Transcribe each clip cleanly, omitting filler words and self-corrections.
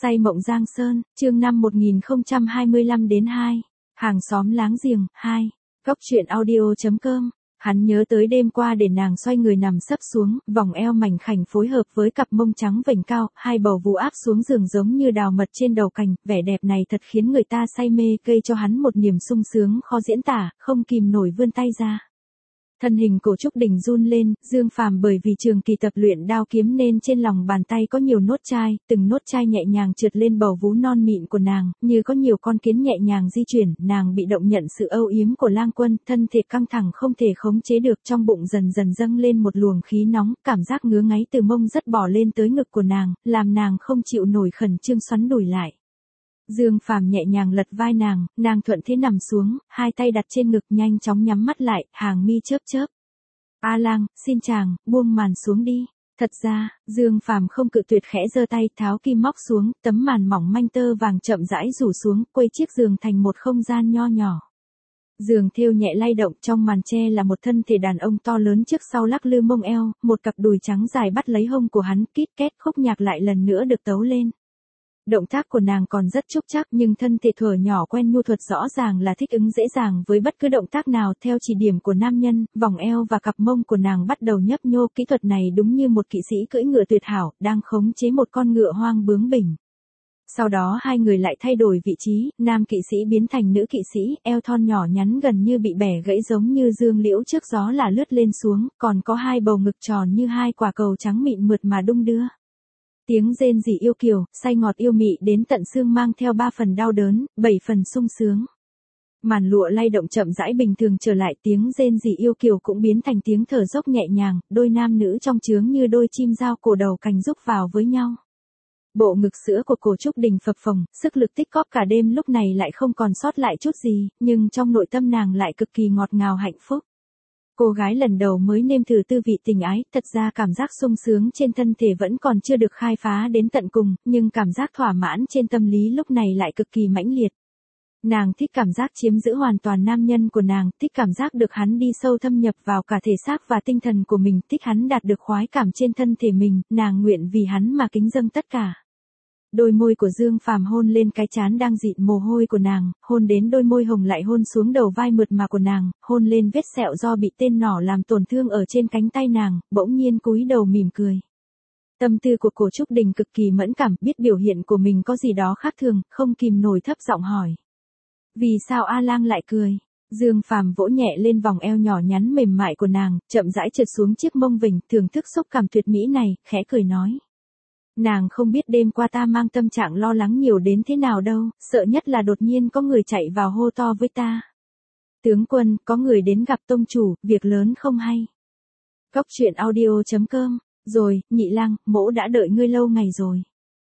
Say mộng Giang Sơn, chương 5 1025 đến 2. Hàng xóm láng giềng, 2. Góc truyện audio.com. Hắn nhớ tới đêm qua để nàng xoay người nằm sấp xuống, vòng eo mảnh khảnh phối hợp với cặp mông trắng vểnh cao, hai bầu vú áp xuống giường giống như đào mật trên đầu cành, vẻ đẹp này thật khiến người ta say mê, gây cho hắn một niềm sung sướng khó diễn tả, không kìm nổi vươn tay ra. Thân hình Cổ Trúc Đình run lên, Dương Phàm bởi vì trường kỳ tập luyện đao kiếm nên trên lòng bàn tay có nhiều nốt chai, từng nốt chai nhẹ nhàng trượt lên bầu vú non mịn của nàng, như có nhiều con kiến nhẹ nhàng di chuyển, nàng bị động nhận sự âu yếm của Lang Quân, thân thể căng thẳng không thể khống chế được, trong bụng dần dần dâng lên một luồng khí nóng, cảm giác ngứa ngáy từ mông rất bò lên tới ngực của nàng, làm nàng không chịu nổi khẩn trương xoắn đùi lại. Dương Phàm nhẹ nhàng lật vai nàng thuận thế nằm xuống, hai tay đặt trên ngực nhanh chóng nhắm mắt lại, hàng mi chớp chớp. A Lang, xin chàng, buông màn xuống đi. Thật ra, Dương Phàm không cự tuyệt khẽ giơ tay tháo kim móc xuống, tấm màn mỏng manh tơ vàng chậm rãi rủ xuống, quây chiếc giường thành một không gian nho nhỏ. Giường thêu nhẹ lay động, trong màn che là một thân thể đàn ông to lớn trước sau lắc lư mông eo, một cặp đùi trắng dài bắt lấy hông của hắn, kít két khúc nhạc lại lần nữa được tấu lên. Động tác của nàng còn rất trúc trắc nhưng thân thể thuở nhỏ quen nhu thuật rõ ràng là thích ứng dễ dàng với bất cứ động tác nào theo chỉ điểm của nam nhân, vòng eo và cặp mông của nàng bắt đầu nhấp nhô, kỹ thuật này đúng như một kỵ sĩ cưỡi ngựa tuyệt hảo, đang khống chế một con ngựa hoang bướng bỉnh. Sau đó hai người lại thay đổi vị trí, nam kỵ sĩ biến thành nữ kỵ sĩ, eo thon nhỏ nhắn gần như bị bẻ gãy giống như dương liễu trước gió là lướt lên xuống, còn có hai bầu ngực tròn như hai quả cầu trắng mịn mượt mà đung đưa. Tiếng rên rỉ yêu kiều, say ngọt yêu mị đến tận xương mang theo 3 phần đau đớn, 7 phần sung sướng. Màn lụa lay động chậm rãi bình thường trở lại, tiếng rên rỉ yêu kiều cũng biến thành tiếng thở dốc nhẹ nhàng, đôi nam nữ trong chướng như đôi chim giao cổ đầu cành rúc vào với nhau. Bộ ngực sữa của Cổ Trúc Đình phập phồng, sức lực tích cóp cả đêm lúc này lại không còn sót lại chút gì, nhưng trong nội tâm nàng lại cực kỳ ngọt ngào hạnh phúc. Cô gái lần đầu mới nếm thử tư vị tình ái, thật ra cảm giác sung sướng trên thân thể vẫn còn chưa được khai phá đến tận cùng, nhưng cảm giác thỏa mãn trên tâm lý lúc này lại cực kỳ mãnh liệt. Nàng thích cảm giác chiếm giữ hoàn toàn nam nhân của nàng, thích cảm giác được hắn đi sâu thâm nhập vào cả thể xác và tinh thần của mình, thích hắn đạt được khoái cảm trên thân thể mình, nàng nguyện vì hắn mà kính dâng tất cả. Đôi môi của Dương Phàm hôn lên cái trán đang dịn mồ hôi của nàng, hôn đến đôi môi hồng lại hôn xuống đầu vai mượt mà của nàng, hôn lên vết sẹo do bị tên nỏ làm tổn thương ở trên cánh tay nàng, bỗng nhiên cúi đầu mỉm cười. Tâm tư của Cổ Trúc Đình cực kỳ mẫn cảm, biết biểu hiện của mình có gì đó khác thường, không kìm nổi thấp giọng hỏi. Vì sao A Lang lại cười? Dương Phàm vỗ nhẹ lên vòng eo nhỏ nhắn mềm mại của nàng, chậm rãi trượt xuống chiếc mông vểnh, thưởng thức xúc cảm tuyệt mỹ này, khẽ cười nói. Nàng không biết đêm qua ta mang tâm trạng lo lắng nhiều đến thế nào đâu, sợ nhất là đột nhiên có người chạy vào hô to với ta. Tướng quân, có người đến gặp tông chủ, việc lớn không hay. Góc truyện audio.com, rồi, Nhị Lang, mỗ đã đợi ngươi lâu ngày rồi.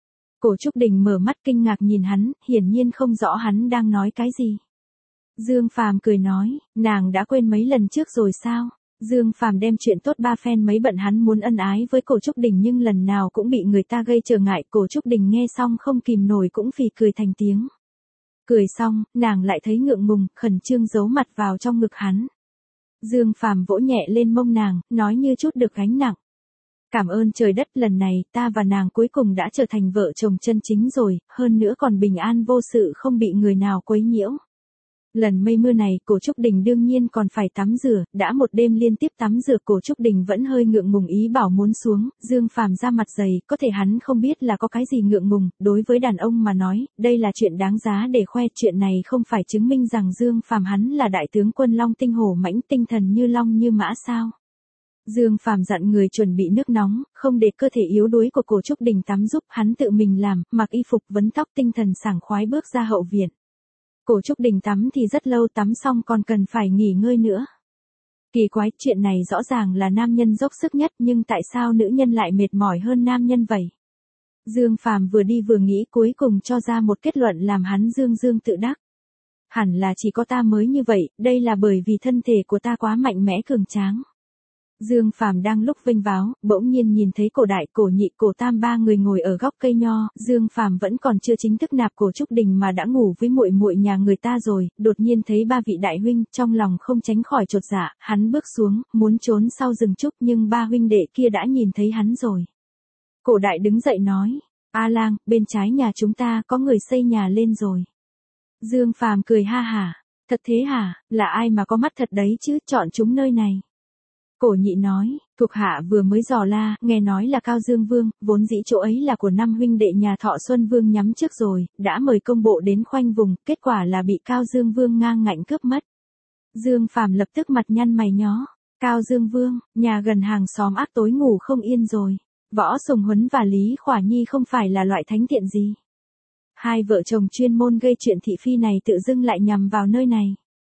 Cổ Trúc Đình mở mắt kinh ngạc nhìn hắn, hiển nhiên không rõ hắn đang nói cái gì. Dương Phàm cười nói, nàng đã quên mấy lần trước rồi sao? Dương Phàm đem chuyện tốt ba phen mấy bận hắn muốn ân ái với Cổ Trúc Đình nhưng lần nào cũng bị người ta gây trở ngại, Cổ Trúc Đình nghe xong không kìm nổi cũng phì cười thành tiếng. Cười xong, nàng lại thấy ngượng ngùng, khẩn trương giấu mặt vào trong ngực hắn. Dương Phàm vỗ nhẹ lên mông nàng, nói như chút được gánh nặng. Cảm ơn trời đất, lần này ta và nàng cuối cùng đã trở thành vợ chồng chân chính rồi, hơn nữa còn bình an vô sự không bị người nào quấy nhiễu. Lần mây mưa này, Cổ Trúc Đình đương nhiên còn phải tắm rửa, đã một đêm liên tiếp tắm rửa, Cổ Trúc Đình vẫn hơi ngượng ngùng ý bảo muốn xuống, Dương Phàm ra mặt dày, có thể hắn không biết là có cái gì ngượng ngùng, đối với đàn ông mà nói, đây là chuyện đáng giá để khoe, chuyện này không phải chứng minh rằng Dương Phàm hắn là đại tướng quân long tinh hổ mãnh, tinh thần như long như mã sao. Dương Phàm dặn người chuẩn bị nước nóng, không để cơ thể yếu đuối của Cổ Trúc Đình tắm giúp, hắn tự mình làm, mặc y phục vấn tóc tinh thần sảng khoái bước ra hậu viện. Cổ Trúc Đình tắm thì rất lâu, tắm xong còn cần phải nghỉ ngơi nữa. Kỳ quái, chuyện này rõ ràng là nam nhân dốc sức nhất nhưng tại sao nữ nhân lại mệt mỏi hơn nam nhân vậy? Dương Phàm vừa đi vừa nghĩ cuối cùng cho ra một kết luận làm hắn dương tự đắc. Hẳn là chỉ có ta mới như vậy, đây là bởi vì thân thể của ta quá mạnh mẽ cường tráng. Dương Phàm đang lúc vênh váo, bỗng nhiên nhìn thấy Cổ Đại, Cổ Nhị, Cổ Tam ba người ngồi ở góc cây nho, Dương Phàm vẫn còn chưa chính thức nạp Cổ Trúc Đình mà đã ngủ với muội muội nhà người ta rồi, đột nhiên thấy ba vị đại huynh, trong lòng không tránh khỏi chột dạ, hắn bước xuống, muốn trốn sau rừng trúc nhưng ba huynh đệ kia đã nhìn thấy hắn rồi. Cổ Đại đứng dậy nói, A Lang, bên trái nhà chúng ta có người xây nhà lên rồi. Dương Phàm cười ha hả. Thật thế hả, là ai mà có mắt thật đấy chứ, chọn chúng nơi này. Cổ Nhị nói, thuộc hạ vừa mới dò la, nghe nói là Cao Dương Vương, vốn dĩ chỗ ấy là của năm huynh đệ nhà Thọ Xuân Vương nhắm trước rồi, đã mời công bộ đến khoanh vùng, kết quả là bị Cao Dương Vương ngang ngạnh cướp mất. Dương Phàm lập tức mặt nhăn mày nhó. Cao Dương Vương, nhà gần hàng xóm ác tối ngủ không yên rồi. Võ Sùng Huấn và Lý Khỏa Nhi không phải là loại thánh thiện gì. Hai vợ chồng chuyên môn gây chuyện thị phi này tự dưng lại nhằm vào nơi này.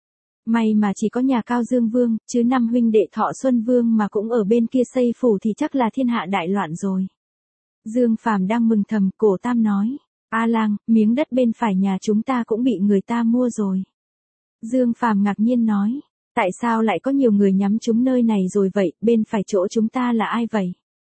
May mà chỉ có nhà Cao Dương Vương, chứ năm huynh đệ Thọ Xuân Vương mà cũng ở bên kia xây phủ thì chắc là thiên hạ đại loạn rồi. Dương Phàm đang mừng thầm, Cổ Tam nói. A Lang, miếng đất bên phải nhà chúng ta cũng bị người ta mua rồi. Dương Phàm ngạc nhiên nói. Tại sao lại có nhiều người nhắm trúng nơi này rồi vậy, bên phải chỗ chúng ta là ai vậy?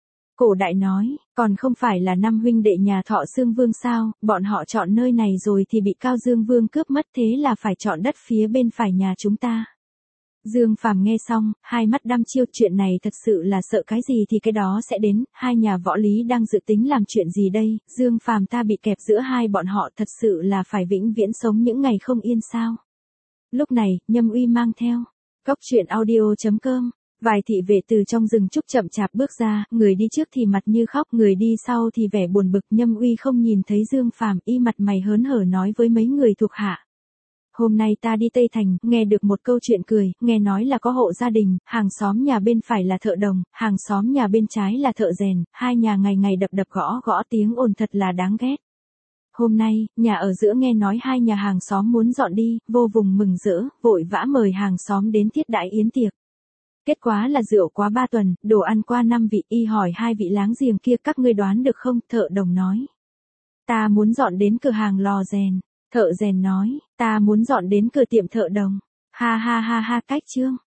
Cổ Đại nói, còn không phải là năm huynh đệ nhà Thọ Xương Vương sao, bọn họ chọn nơi này rồi thì bị Cao Dương Vương cướp mất, thế là phải chọn đất phía bên phải nhà chúng ta. Dương Phàm nghe xong, hai mắt đăm chiêu, chuyện này thật sự là sợ cái gì thì cái đó sẽ đến, hai nhà võ lý đang dự tính làm chuyện gì đây, Dương Phàm ta bị kẹp giữa hai bọn họ thật sự là phải vĩnh viễn sống những ngày không yên sao. Lúc này, Nhâm Uy mang theo Góc Truyện Audio.com. Vài thị vệ từ trong rừng trúc chậm chạp bước ra, người đi trước thì mặt như khóc, người đi sau thì vẻ buồn bực. Nhâm Uy không nhìn thấy Dương Phàm, y mặt mày hớn hở nói với mấy người thuộc hạ. Hôm nay ta đi Tây Thành, nghe được một câu chuyện cười, nghe nói là có hộ gia đình, hàng xóm nhà bên phải là thợ đồng, hàng xóm nhà bên trái là thợ rèn, hai nhà ngày ngày đập đập gõ gõ tiếng ồn thật là đáng ghét. Hôm nay, nhà ở giữa nghe nói hai nhà hàng xóm muốn dọn đi, vô vùng mừng rỡ, vội vã mời hàng xóm đến thiết đãi yến tiệc. Kết quả là rượu quá 3 tuần, đồ ăn qua 5 vị, y hỏi hai vị láng giềng kia các ngươi đoán được không, thợ đồng nói. Ta muốn dọn đến cửa hàng lò rèn, thợ rèn nói, ta muốn dọn đến cửa tiệm thợ đồng. Ha ha ha ha, cách chương.